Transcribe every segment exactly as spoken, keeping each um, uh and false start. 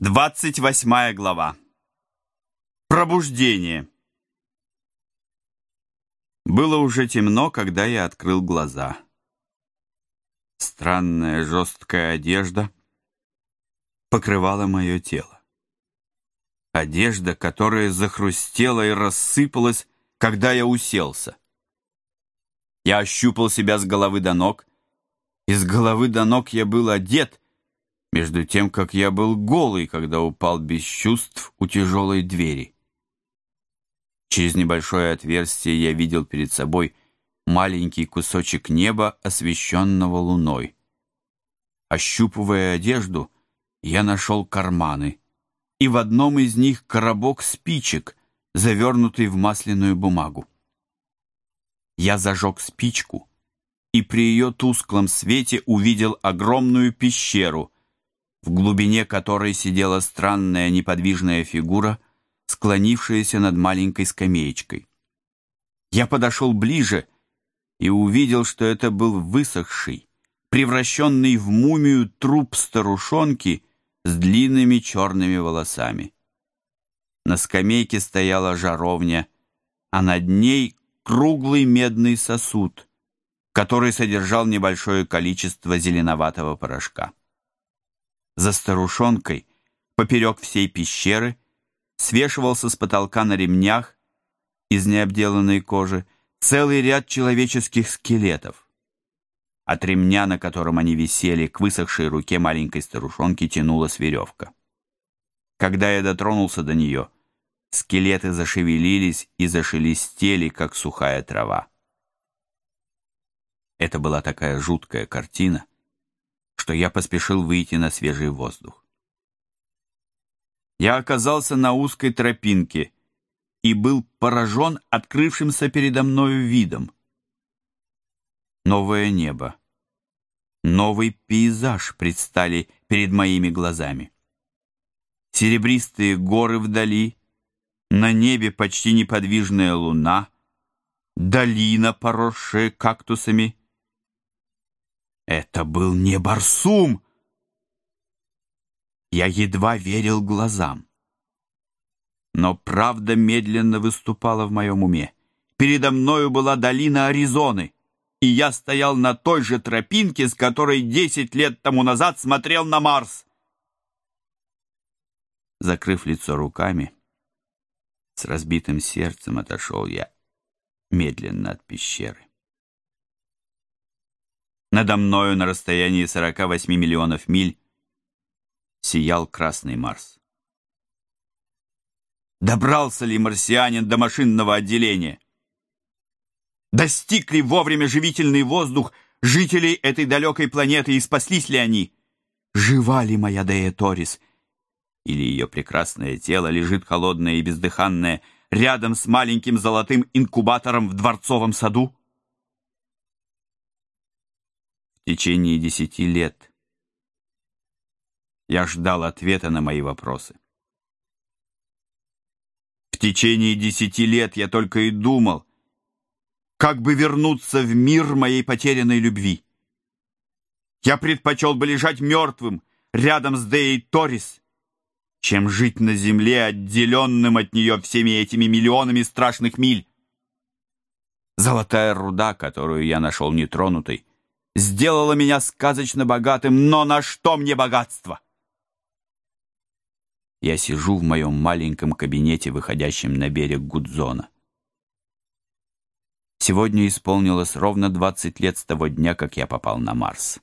Двадцать восьмая глава. Пробуждение. Было уже темно, когда я открыл глаза. Странная жесткая одежда покрывала мое тело. Одежда, которая захрустела и рассыпалась, когда я уселся. Я ощупал себя с головы до ног, и с головы до ног я был одет, между тем, как я был голый, когда упал без чувств у тяжелой двери. Через небольшое отверстие я видел перед собой маленький кусочек неба, освещенного луной. Ощупывая одежду, я нашел карманы, и в одном из них коробок спичек, завернутый в масляную бумагу. Я зажег спичку, и при ее тусклом свете увидел огромную пещеру, в глубине которой сидела странная неподвижная фигура, склонившаяся над маленькой скамеечкой. Я подошел ближе и увидел, что это был высохший, превращенный в мумию труп старушонки с длинными черными волосами. На скамейке стояла жаровня, а над ней круглый медный сосуд, который содержал небольшое количество зеленоватого порошка. За старушонкой, поперек всей пещеры, свешивался с потолка на ремнях из необделанной кожи целый ряд человеческих скелетов. От ремня, на котором они висели, к высохшей руке маленькой старушонки тянулась веревка. Когда я дотронулся до нее, скелеты зашевелились и зашелестели, как сухая трава. Это была такая жуткая картина, что я поспешил выйти на свежий воздух. Я оказался на узкой тропинке и был поражен открывшимся передо мною видом. Новое небо, новый пейзаж предстали перед моими глазами. Серебристые горы вдали, на небе почти неподвижная луна, долина, поросшая кактусами. Это был не Барсум! Я едва верил глазам. Но правда медленно выступала в моем уме. Передо мною была долина Аризоны, и я стоял на той же тропинке, с которой десять лет тому назад смотрел на Марс. Закрыв лицо руками, с разбитым сердцем отошел я медленно от пещеры. Надо мною на расстоянии сорока восьми миллионов миль сиял красный Марс. Добрался ли марсианин до машинного отделения? Достиг ли вовремя живительный воздух жителей этой далекой планеты и спаслись ли они? Жива ли моя Дея Торис? Или ее прекрасное тело лежит холодное и бездыханное рядом с маленьким золотым инкубатором в дворцовом саду? В течение десяти лет я ждал ответа на мои вопросы. В течение десяти лет я только и думал, как бы вернуться в мир моей потерянной любви. Я предпочел бы лежать мертвым рядом с Деей Торис, чем жить на земле, отделенным от нее всеми этими миллионами страшных миль. Золотая руда, которую я нашел нетронутой, сделала меня сказочно богатым, но на что мне богатство? Я сижу в моем маленьком кабинете, выходящем на берег Гудзона. Сегодня исполнилось ровно двадцать лет с того дня, как я попал на Марс.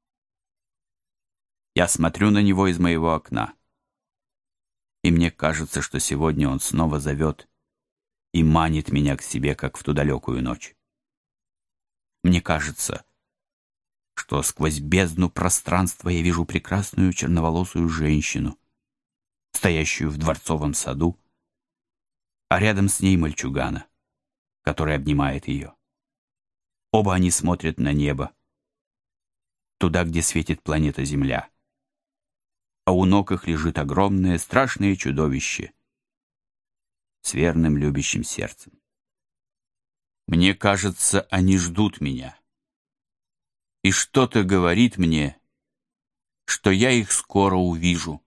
Я смотрю на него из моего окна, и мне кажется, что сегодня он снова зовет и манит меня к себе, как в ту далекую ночь. Мне кажется, что сквозь бездну пространства я вижу прекрасную черноволосую женщину, стоящую в дворцовом саду, а рядом с ней мальчугана, который обнимает ее. Оба они смотрят на небо, туда, где светит планета Земля, а у ног их лежит огромное страшное чудовище с верным любящим сердцем. Мне кажется, они ждут меня. И что-то говорит мне, что я их скоро увижу.